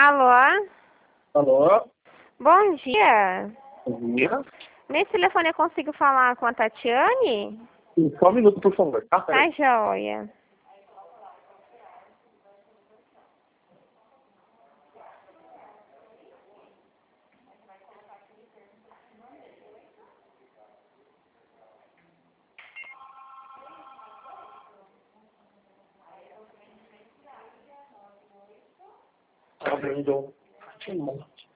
Alô? Alô? Bom dia. Bom dia. Nesse telefone eu consigo falar com a Tatiane? Só um minuto, por favor. Tá, Tá peraí. joia. Abrindo.